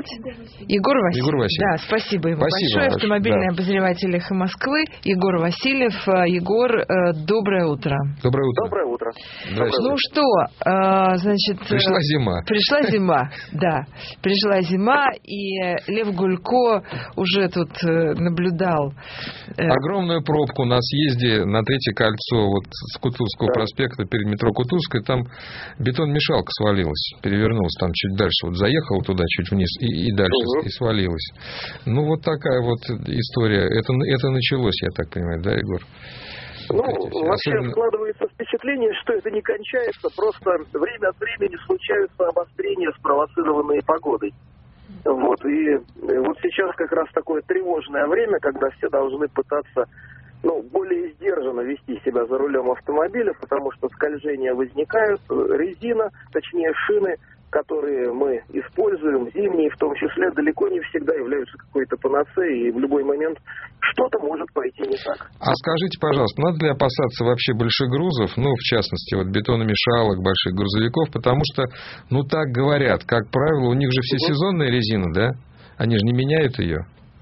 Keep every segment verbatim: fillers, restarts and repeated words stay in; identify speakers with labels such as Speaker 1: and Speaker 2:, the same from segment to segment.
Speaker 1: Егор Васильев.
Speaker 2: Егор Васильев.
Speaker 1: Да, спасибо ему
Speaker 2: спасибо,
Speaker 1: большое. Автомобильный
Speaker 2: да.
Speaker 1: обозреватель «Эхо Москвы» Егор Васильев. Егор, доброе утро.
Speaker 2: Доброе утро.
Speaker 3: Доброе утро.
Speaker 1: Ну что, значит...
Speaker 2: Пришла зима.
Speaker 1: Пришла зима, да. Пришла зима, и Лев Гулько уже тут наблюдал...
Speaker 2: Огромную пробку на съезде на Третье кольцо, вот с Кутузовского да. проспекта перед метро Кутузская, там бетон-мешалка свалилась, перевернулась там чуть дальше, вот заехала туда чуть вниз и, и дальше, угу. и свалилась. Ну, вот такая вот история. Это, это началось, я так понимаю, да, Егор?
Speaker 3: Ну, вообще Особенно... складывается впечатление, что это не кончается, просто время от времени случаются обострения, спровоцированные погодой. Вот, и вот сейчас как раз такое тревожное время, когда все должны пытаться, ну, более сдержанно вести себя за рулем автомобиля, потому что скольжения возникают, резина, точнее шины, которые мы используем, зимние в том числе, далеко не всегда являются какой-то панацеей, и в любой момент что-то может пойти не так.
Speaker 2: А скажите, пожалуйста, надо ли опасаться вообще больших грузов, ну, в частности, вот бетономешалок, больших грузовиков, потому что, ну, так говорят, как правило, у них же всесезонная резина, да? Они же не меняют ее.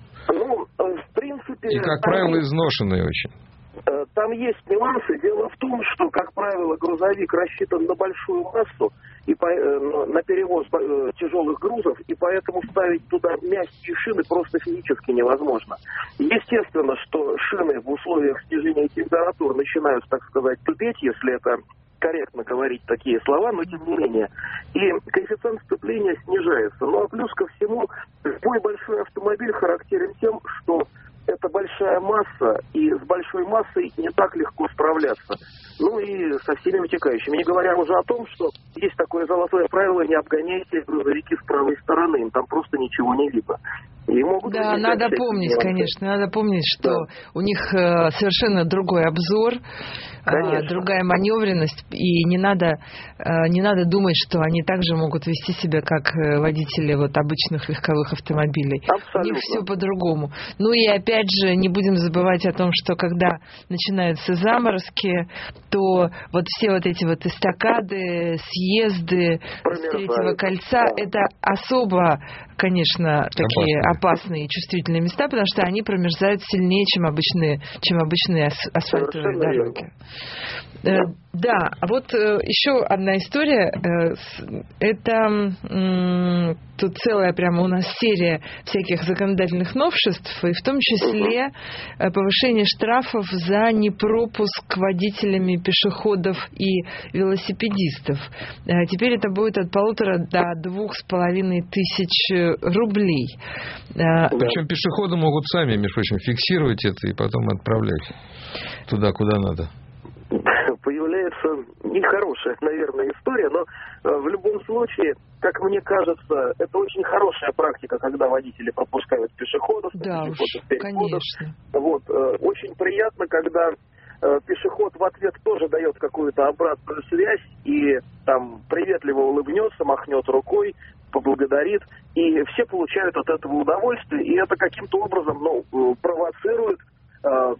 Speaker 3: Ну, в принципе...
Speaker 2: И, как правило, изношенные очень.
Speaker 3: Там есть нюансы. Дело в том, что, как правило, грузовик рассчитан на большую массу и по, на перевоз тяжелых грузов, и поэтому ставить туда мягкие шины просто физически невозможно. Естественно, что шины в условиях снижения температур начинают, так сказать, тупеть, если это корректно говорить такие слова, но тем не менее. И коэффициент сцепления снижается. Ну а плюс ко всему, любой большой автомобиль характерен тем, что это большая масса, и с большой массой не так легко справляться. Ну и со всеми вытекающими. Не говоря уже о том, что есть такое золотое правило: не обгоняйте грузовики с правой стороны, им там просто ничего не видно. И могут
Speaker 1: да, надо помнить, нюансы. Конечно, надо помнить, что да. у них э, совершенно другой обзор, э, другая маневренность, и не надо, э, не надо думать, что они также могут вести себя, как водители вот обычных легковых автомобилей.
Speaker 3: Абсолютно.
Speaker 1: У них все по-другому. Ну и опять же, не будем забывать о том, что когда начинаются заморозки, то вот все вот эти вот эстакады, съезды с Третьего кольца, да. это особо, конечно, такие опасные и чувствительные места, потому что они промерзают сильнее, чем обычные, чем обычные асфальтовые дороги. Да. да, а вот э, еще одна история. Э, это э, тут целая прямо у нас серия всяких законодательных новшеств, и в том числе э, повышение штрафов за непропуск водителями пешеходов и велосипедистов. Э, теперь это будет от полутора до двух с половиной тысяч рублей. Э,
Speaker 2: Причем пешеходы могут сами, между прочим, фиксировать это и потом отправлять туда, куда надо.
Speaker 3: Появляется нехорошая, наверное, история, но э, в любом случае, как мне кажется, это очень хорошая практика, когда водители пропускают пешеходов,
Speaker 1: да
Speaker 3: пешеходов,
Speaker 1: уж, конечно.
Speaker 3: Вот, э, очень приятно, когда э, пешеход в ответ тоже дает какую-то обратную связь и там приветливо улыбнется, махнет рукой, поблагодарит, и все получают от этого удовольствие, и это каким-то образом, ну, провоцирует э,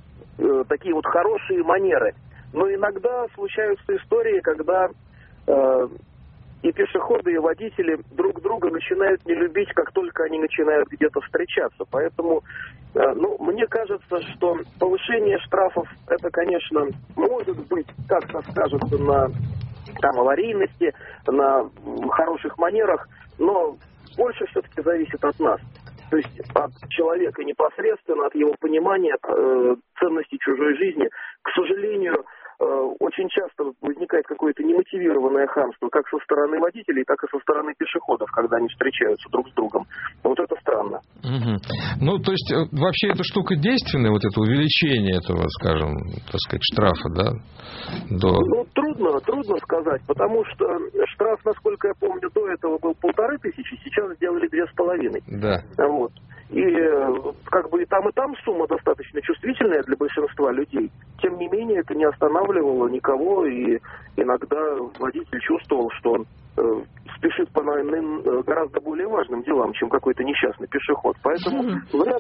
Speaker 3: такие вот хорошие манеры. Но иногда случаются истории, когда э, и пешеходы, и водители друг друга начинают не любить, как только они начинают где-то встречаться. Поэтому, э, ну, мне кажется, что повышение штрафов, это, конечно, может быть, как-то скажется на там, аварийности, на хороших манерах, но больше все-таки зависит от нас. То есть от человека непосредственно, от его понимания э, ценности чужой жизни. К сожалению, э, очень часто возникает какое-то немотивированное хамство как со стороны водителей, так и со стороны пешеходов, когда они встречаются друг с другом. Вот это странно.
Speaker 2: Угу. Ну, то есть, вообще эта штука действенная, вот это увеличение этого, скажем, так сказать, штрафа, да? До...
Speaker 3: Ну, трудно, трудно сказать, потому что штраф, насколько я помню, до этого был полторы тысячи, сейчас сделали две с половиной.
Speaker 2: Да.
Speaker 3: Вот. И как бы и там, и там сумма достаточно чувствительная для большинства людей. Тем не менее, это не останавливало никого, и иногда водитель чувствовал, что он э, спешит по иным, гораздо более важным делам, чем какой-то несчастный пешеход. Поэтому вряд ли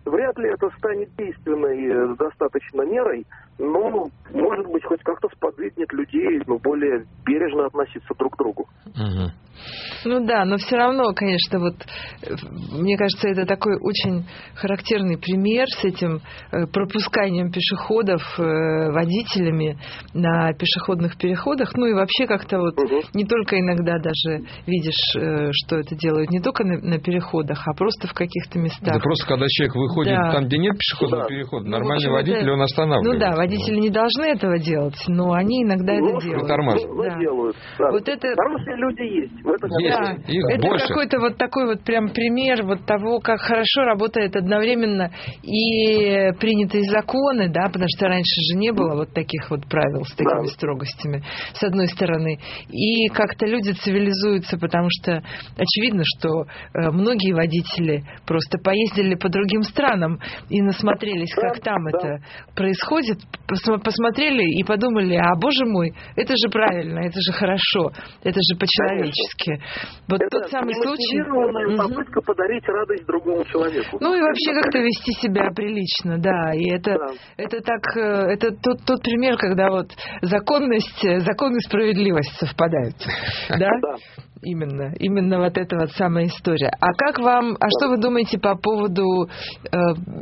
Speaker 3: вряд ли это станет действенной достаточно мерой, но, может быть, хоть как-то сподвигнет людей, ну, более бережно относиться друг к другу.
Speaker 2: Угу.
Speaker 1: Ну да, но все равно, конечно, вот мне кажется, это такой очень характерный пример с этим пропусканием пешеходов водителями на пешеходных переходах. Ну и вообще как-то вот угу. не только иногда даже видишь, что это делают не только на, на переходах, а просто в каких-то местах.
Speaker 2: Да просто когда человек выходит да. там, где нет пешеходного да. перехода, нормальный ну, водитель, это... он останавливает.
Speaker 1: Ну да, водители не должны этого делать, но они иногда ну, это делают.
Speaker 3: Ну, да. делают. Да.
Speaker 1: Вот это...
Speaker 3: Хорошие люди есть. В этом
Speaker 2: есть.
Speaker 1: Да.
Speaker 2: Их
Speaker 1: это
Speaker 2: больше.
Speaker 1: Какой-то вот такой вот прям пример вот того, как хорошо работает одновременно и принятые законы, да, потому что раньше же не было вот таких вот правил с такими да. строгостями, с одной стороны. И как-то люди цивилизуются, потому что очевидно, что э, многие водители просто поездили по другим странам и насмотрелись, да, как там да. это происходит, посмотрели и подумали, а, боже мой, это же правильно, это же хорошо, это же по-человечески. Вот
Speaker 3: это
Speaker 1: тот самый случай...
Speaker 3: попытка угу. подарить радость другому человеку.
Speaker 1: Ну и вообще как-то вести себя прилично, да. И это, да. это так, это тот, тот пример, когда вот законность, закон и справедливость совпадают. Да? Да. Именно, именно вот эта вот самая история. А как вам, а что вы думаете по поводу э,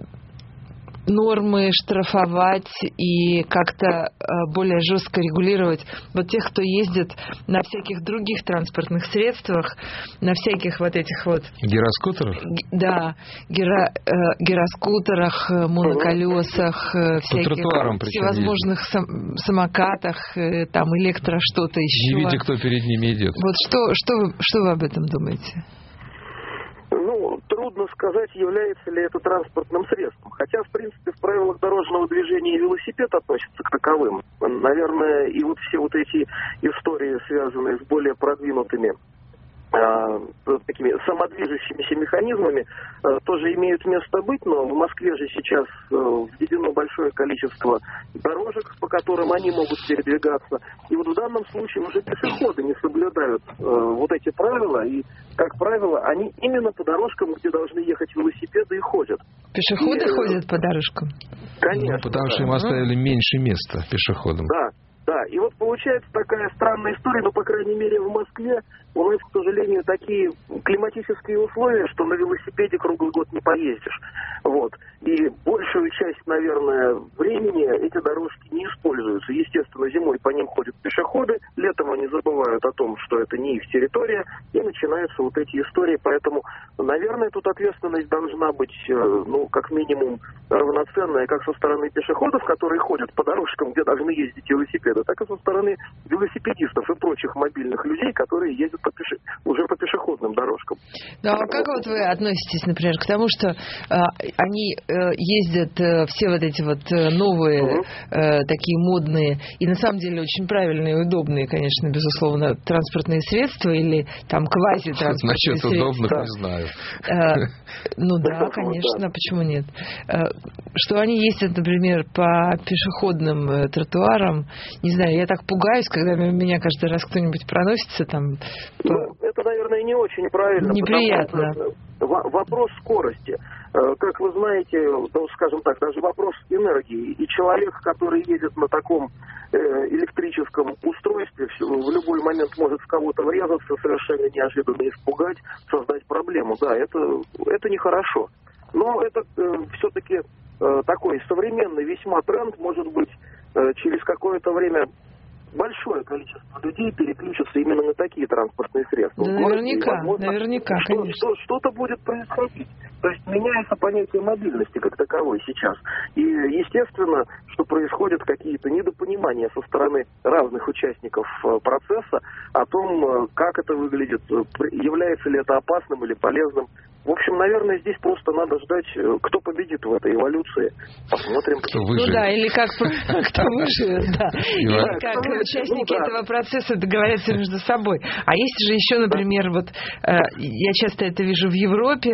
Speaker 1: нормы штрафовать и как-то э, более жестко регулировать вот тех, кто ездит на всяких других транспортных средствах, на всяких вот этих вот...
Speaker 2: Гироскутерах?
Speaker 1: Да, гиро, э, гироскутерах, моноколесах, э, всяких всевозможных сам, самокатах, э, там электро что-то еще.
Speaker 2: Не видя, кто перед ними идет.
Speaker 1: Вот что, что, вы, что вы об этом думаете?
Speaker 3: Ну, трудно сказать, является ли это транспортным средством. Хотя, в принципе, в правилах дорожного движения велосипед относится к таковым. Наверное, и вот все вот эти истории, связанные с более продвинутыми такими самодвижущимися механизмами, тоже имеют место быть, но в Москве же сейчас введено большое количество дорожек, по которым они могут передвигаться. И вот в данном случае уже пешеходы не соблюдают вот эти правила, и, как правило, они именно по дорожкам, где должны ехать велосипеды, и ходят.
Speaker 1: Пешеходы и, ходят по дорожкам?
Speaker 3: Конечно.
Speaker 2: Ну, потому
Speaker 3: да.
Speaker 2: что им оставили меньше места пешеходам.
Speaker 3: Да. Да, и вот получается такая странная история, но, по крайней мере, в Москве у нас, к сожалению, такие климатические условия, что на велосипеде круглый год не поездишь. Вот. И большую часть, наверное, времени эти дорожки не используются. Естественно, зимой по ним ходят пешеходы, летом они забывают о том, что это не их территория, и начинаются вот эти истории. Поэтому, наверное, тут ответственность должна быть, ну, как минимум, равноценная как со стороны пешеходов, которые ходят по дорожкам, где должны ездить велосипеды, так и со стороны велосипедистов и прочих мобильных людей, которые ездят по пеше... уже по пешеходным дорожкам.
Speaker 1: Ну, а как вот вы относитесь, например, к тому, что э, они э, ездят, э, все вот эти вот э, новые, угу. э, такие модные, и на самом деле очень правильные и удобные, конечно, безусловно, транспортные средства, или там квази-транспортные
Speaker 2: средства? Насчет удобных не знаю.
Speaker 1: Э, ну да, конечно, почему нет? Э, что они ездят, например, по пешеходным э, тротуарам, не знаю, я так пугаюсь, когда меня каждый раз кто-нибудь проносится там.
Speaker 3: Ну, это, наверное, не очень правильно.
Speaker 1: Неприятно.
Speaker 3: Вопрос скорости. Как вы знаете, ну, скажем так, даже вопрос энергии. И человек, который едет на таком электрическом устройстве, в любой момент может в кого-то врезаться, совершенно неожиданно испугать, создать проблему. Да, это, это нехорошо. Но это все-таки такой современный весьма тренд, может быть, через какое-то время большое количество людей переключатся именно на такие транспортные средства.
Speaker 1: Да, наверняка, возможно, наверняка,
Speaker 3: что,
Speaker 1: конечно.
Speaker 3: Что, что-то будет происходить. То есть меняется понятие мобильности как таковой сейчас. И, естественно, что происходят какие-то недопонимания со стороны разных участников процесса о том, как это выглядит, является ли это опасным или полезным. В общем, наверное, здесь просто надо ждать, кто победит в этой эволюции. Посмотрим.
Speaker 2: Кто выживет.
Speaker 1: Ну да, или как кто выживет, да. Или как участники этого процесса договорятся между собой. А есть же еще, например, вот я часто это вижу в Европе,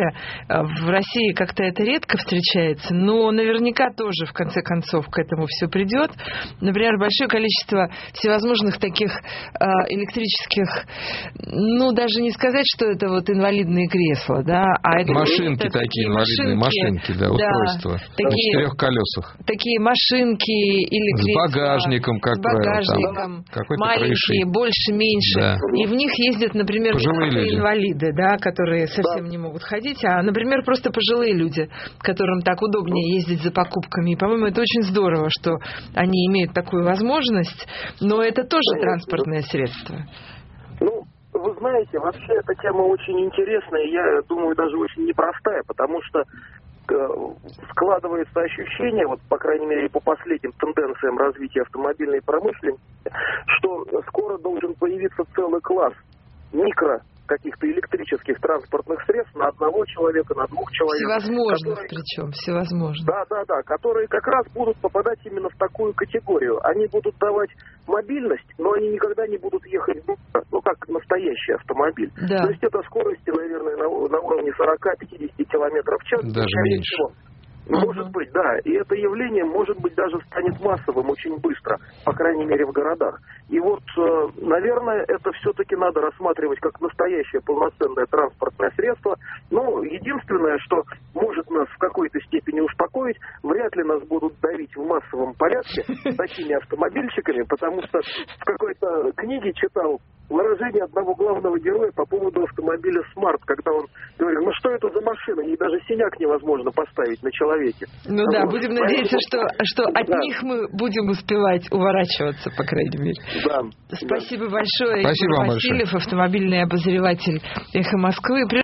Speaker 1: в России как-то это редко встречается, но наверняка тоже в конце концов к этому все придет. Например, большое количество всевозможных таких электрических, ну даже не сказать, что это вот инвалидные кресла, да, а это
Speaker 2: машинки
Speaker 1: это
Speaker 2: такие, инвалидные машинки, да, устройства
Speaker 1: да,
Speaker 2: на
Speaker 1: такие,
Speaker 2: четырех колесах.
Speaker 1: Такие машинки или
Speaker 2: с
Speaker 1: кресла,
Speaker 2: багажником, как
Speaker 1: с багажником,
Speaker 2: правило, там,
Speaker 1: маленькие,
Speaker 2: крышей.
Speaker 1: больше, меньше.
Speaker 2: Да.
Speaker 1: И в них ездят, например,
Speaker 2: пожилые
Speaker 1: не
Speaker 2: люди.
Speaker 1: инвалиды, да, которые совсем да. не могут ходить, а, например, просто пожилые люди, которым так удобнее ездить за покупками. И, по-моему, это очень здорово, что они имеют такую возможность, но это тоже транспортное средство.
Speaker 3: Ну, вы знаете, вообще эта тема очень интересная, я думаю, даже очень непростая, потому что складывается ощущение, вот, по крайней мере, по последним тенденциям развития автомобильной промышленности, что скоро должен появиться целый класс микро каких-то электрических транспортных средств на одного человека, на двух человек.
Speaker 1: Всевозможных
Speaker 3: которые,
Speaker 1: причем, всевозможных.
Speaker 3: Да, да, да, которые как раз будут попадать именно в такую категорию. Они будут давать мобильность, но они никогда не будут ехать быстро, ну, как настоящий автомобиль.
Speaker 1: Да.
Speaker 3: То есть это скорости, наверное, на, на уровне сорок-пятьдесят километров в час.
Speaker 2: Даже меньше.
Speaker 3: Всего. Может uh-huh. быть, да. И это явление, может быть, даже станет массовым очень быстро, по крайней мере, в городах. И вот, наверное, это все-таки надо рассматривать как настоящее полноценное транспортное средство. Но единственное, что может нас в какой-то степени успокоить, вряд ли нас будут давить в массовом порядке такими автомобильщиками, потому что в какой-то книге читал выражение одного главного героя по поводу автомобиля «Смарт», когда он говорил, ну что это за машина, ей даже синяк невозможно поставить на человеке.
Speaker 1: Ну а да, вот. Будем надеяться, что, что от да. них мы будем успевать уворачиваться, по крайней мере.
Speaker 3: Да.
Speaker 1: Спасибо да. большое.
Speaker 2: Спасибо
Speaker 1: Игорь
Speaker 2: вам
Speaker 1: Васильев,
Speaker 2: большое.
Speaker 1: Автомобильный обозреватель «Эхо Москвы».